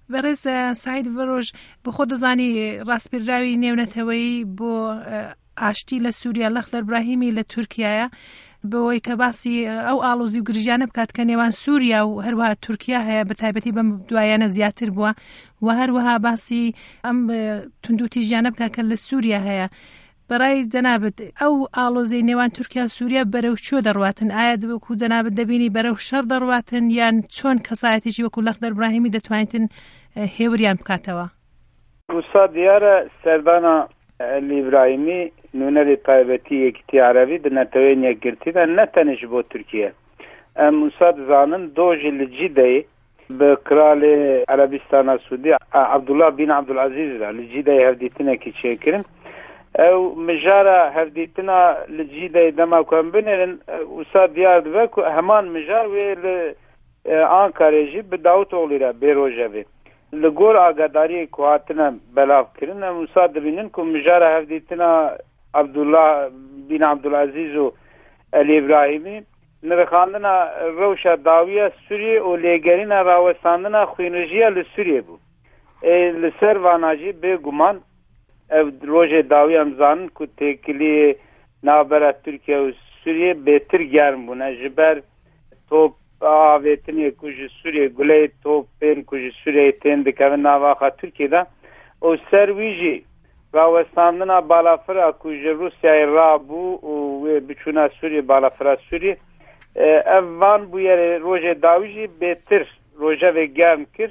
بەڕێز سعید ڤەرۆژ بە خۆ دەزانی ڕاستپێراوی نێونەتەوەیی بۆ ئاشتی لە سووریا لەخدەر براهیمی لە تورکیایە بەوەی کە باسی ئەو ئاڵۆزی و گرژیانە بکات کە نێوان سووریا و هەروەها تورکیا هەیە بە تایبەتی بەم دوایانە زیاتر بووە و هەروەها باسی ئەم توندوتیژیانە بکات کە لە سووریا هەیە. بەڕای جەنابەت ئەو ئاڵۆزەی نێوان تورکیا و سووریا بەرەو چۆ دەڕواتن؟ ئایا وەکو جەنابەت دەبینی بەرەو شەڕ دەڕواتن یان چۆن کەسایەتێکی وەکو لەخدەر براهیمی دەتوانێتن هێوریان بکاتەوە؟ وسا دیارە سەردانە علی ئیبراهیمی نونەری تایبەتی یەکێتی عەرەبی دنەتەوەی یەکگرتیدا نەتەنیش بۆ تورکیا. ئەم وسا دەزانن دۆژی لە جیدەی بە کرالی عەرەبیستانە سوودی عەبدوڵڵا بین عەبدولعەزیزدا لە جیدەی هەفدیتنێکی چێکردن. ئەو مژارە هەفدیتنا لە جیدەی دەماکوان بنێرن وسا دیار دەبێت و هەمان مژار وێ لە ئانکارێژی بە داوت ئۆغڵیرە بێرۆژەبێ li gor agadariyê ku hatine belavkirin em wisa dibînin ku mijara hevdîtina Abdullah bin Abdulaziz û Elî İbrahimî nirxandina rewşa dawiya Sûriyê û lêgerîna rawestandina xwînijiya li Sûriyê bû. Li ser vana jî bêguman ev rojê dawî em zanin ku têkiliyê navbera Tirkiye û Sûriyê bêtir germ bûne ji ber top avêtinê ku ji Sûriyê guley topên ku ji Sûriyê tên dikevin navaxa Tirkiyeyê û ser wî jî rawestandina balafira ku ji Rusyayê rabû û wê biçûna Sûriyê balafira Sûriyê ev van bûyerê rojê dawî jî bêtir rojevê germ kir.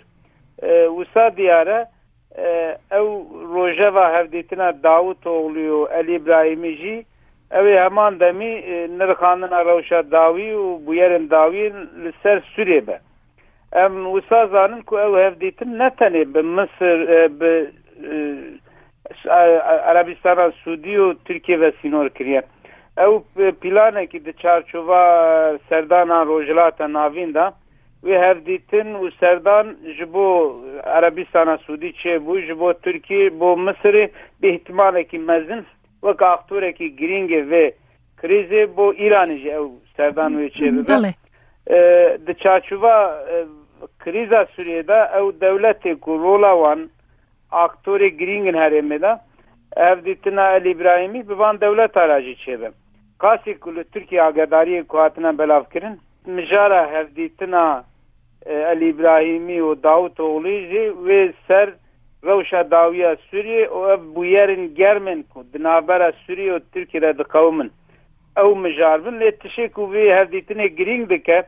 Wisa diyare ew rojeva hevdîtina Davut Oğlu û Elî İbrahimî jî ew ê heman demî nirxandina rewşa dawî û bûyerên dawî li ser Sûriyê be. Em wisa zanin ku ew hevdîtin ne tenê bi Misir bi Arabistana Sûdî û Tirkiye ve sînor kiriye. Ew planekî di çarçova serdana rojhilata navîn da wê hevdîtin û serdan ji bo Arabistana Sûdî çêbû ji bo Tirkiye bo Misirê bi ihtimalekî mezin wek aktorekî girîngê vê krîzê bo İranê jî ew serdan wê çêbibe. Di çarçova krîza Sûriyeyê de ew dewletê ku rola wan aktorê girîngin herêmê de hevdîtina Elî İbrahimî bi van dewleta ra jî çêbe. Qasî ku li Tirkiye agadariyê ku hatine belavkirin mijara hevdîtina Elî İbrahimî û Davut Oğlu jî wê ser rewşa dawiya Sûriyê û ev bûyerên germên ku di navbera Sûriyê û Tirkiyeyê diqewimin ew mijar bin lê tişê ku vê hevdîtinê girîng dike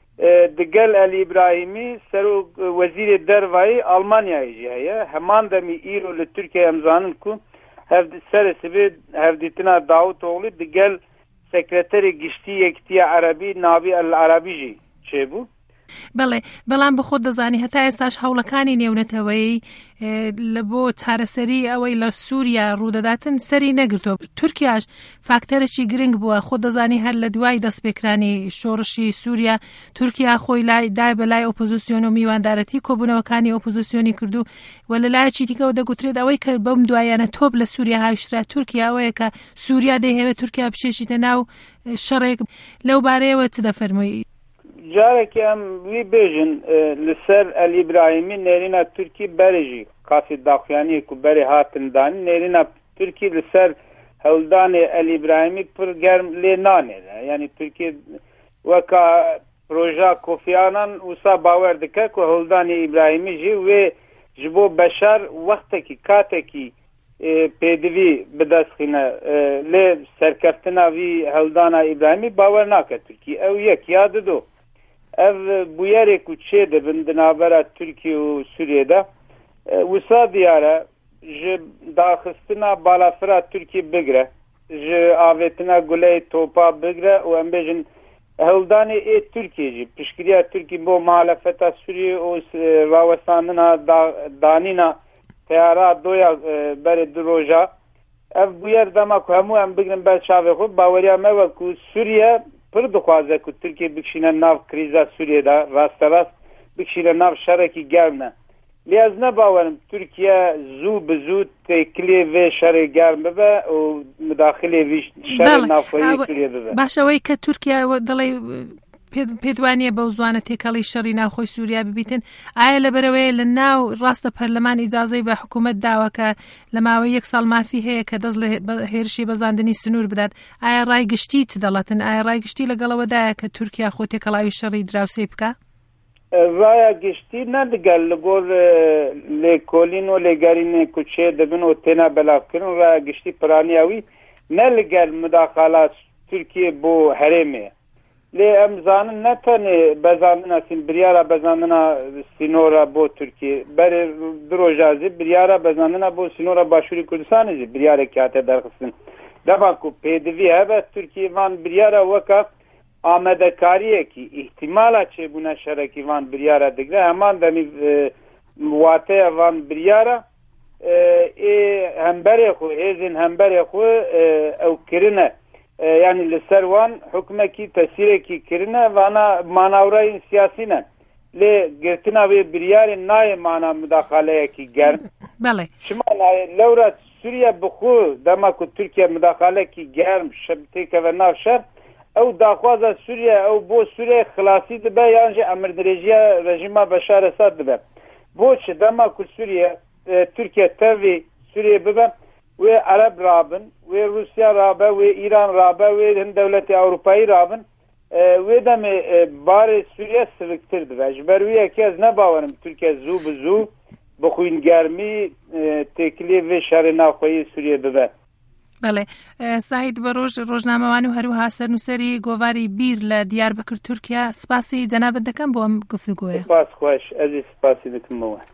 digel Elî İbrahimî serok wezîrê dervayê Almanyayê jî heye. Heman demî îro li Tirkiye em zanin ku serê sibê hevdîtina Davut Oğlu digel sekreterê giştî yekîtiya Erebî navî El Erebî jî çêbû. بەڵێ بەڵام بە خۆت دەزانی هەتا ئێستاش هەوڵەکانی نێونەتەوەی لە بۆ چارەسەری ئەوەی لە سووریا ڕوودەداتن سەری نەگرتووە. تورکیاش فاکتەرێکی گرنگ بووە. خۆت دەزانی هەر لە دوای دەستپێکرانی شۆڕشی سووریا تورکیا خۆی دای بەلای ئۆپۆزیسیۆن و میواندارەتی کۆبوونەوەکانی ئۆپۆزیسیۆنی کردو و لە لایەکی دیکەوە دەگوترێت ئەوەی کە بەم دوایانە تۆپ لە سووریا هاوشرا تورکیا ئەوەیە کە سووریا دەیهەوێت تورکیا بچێشیتە ناو شەڕێک. لەو بارەیەوە چ دەفەرمووی؟ Carekî em wî bêjin li ser Elî İbrahimî nêrîna Tirkî berê jî qasî daxuyaniyê ku berê hatin danî nêrîna Tirkî li ser hewldanê Elî İbrahimî pir germ lê nanêre. Yani Tirkî weka proja Kofi Annan wisa bawer dike ku hewldanê İbrahimî jî wê ji bo beşer wextekî katekî pêdivî bidestxîne lê serkeftina wî hewldana İbrahimî bawer nake Tirkî. Ew yek ya dido. Ev bûyerê ku çê dibin di navbera Tirkiye û Sûriyeyê wisa diyare ji daxistina balafira Tirkiye bigire ji avêtina guley topa bigire û em bêjin hewldanê ê Tirkiye jî piştgiriya Tirkiye bo muhalefeta Sûriye û rawestandina danîna teyara doya berê du roja ev bûyer dema ku hemû em bigirin ber çavê xwe baweriya me we ku Sûriye pir dixwaze ku Tirkiye bikişîne nav krîza Sûriyeyê rasterast bikişîne nav şerekî germ ne. Lê ez nebawerim Tirkiye zû bi zû têkilê vê şerê germ bibe û midaxilê vî şerê navxweyî Sûriyê bibe. Baş, ئەوەی کە تورکیا دەڵێ پێدوانیە بەو زوانە تێکەڵی شەڕی ناوخۆی سووریا ببیتن ئایا لەبەرەوەی لە ناو ڕاستە پەرلەمان ئیجازەی بە حکوومەت داوەکە لە ماوەی 1 ساڵ مافی هەیە کە دەست لە هێرشی بەزاندنی سنوور بدات ئایا ڕایگشتی چ دەڵێتن ئایا ڕایگشتی لەگەڵەوەدایە کە تورکیا خۆ تێکەڵاوی شەڕی دراوسێ بکە ڕایە گشتی نەدەگەل لەگۆڵ لێکۆلین و لێگەرینێ کوچێ دەبن و تێنا بەلاوکردن ڕایە گشتی پرانیاوی نە لەگەل مداخالات تورکیە بۆ هەرێمێ لێ ئەم زانن نەتەنێ بەزاندنە بریارە بەزاندنە سینۆرە بۆ تورکیە بەرێ درۆژازی بریارە بەزاندنە بۆ سینۆرە باشووری کوردستانیزی بریارێکی هاتە دەرخستن دەباکو پێدەوی هەبە تورکیەوان بریارە وەکە ئامادەکاریەکی ئیحتیمالە چێبوونە شەرەکیوان بریارە دەگرێ هەمان دەمی واتەیە وان بریارە هەمبەرێ خۆ هێزن هەمبەرێ خۆ ئەو کردنە یعنی لەسەر وان حکومێکی تەسیرێکی کردنە وانە ماناوڕای سیاسینە لێ گرتنا وێ بریارێ نایە مانا مداخالەیەکی گەرم بەڵێ شما لەورە سووریا بخۆ دەماکو تورکیا مداخالەیەکی گەرم تێکەوە ناو شەر ئەو داخوازە سووریا ئەو بۆ سووریا خلاصی دەبە یانژێ ئەمردرێژیە ڕژیما بەشار ئەساد دەبە بۆچی دەماکو سووریا تورکیا تەوی سووریا ببە وێ عەرەب رابن وێ رووسیا رابە وێ ئیران رابە وێ هەند دەوڵەتی ئەوروپایی رابن وێ دەمێ بارێ سووریا سڤکتر دەبە ji ber wî yekê ez nebawerim Tirkiye zû bi zû bi xwîngermî têkiliyê vê şerê navxweyî Sûriyê bibe. بەڵێ سعید بەڕۆژ ڕۆژنامەوان و هەروەها سەرنووسەری گۆڤاری بیر لە دیاربەکر تورکیا سپاسی جەنابەت دەکەم بۆ ئەم گفتوگۆیە سپاس خۆش ئەزی سپاسی دەکەمەوە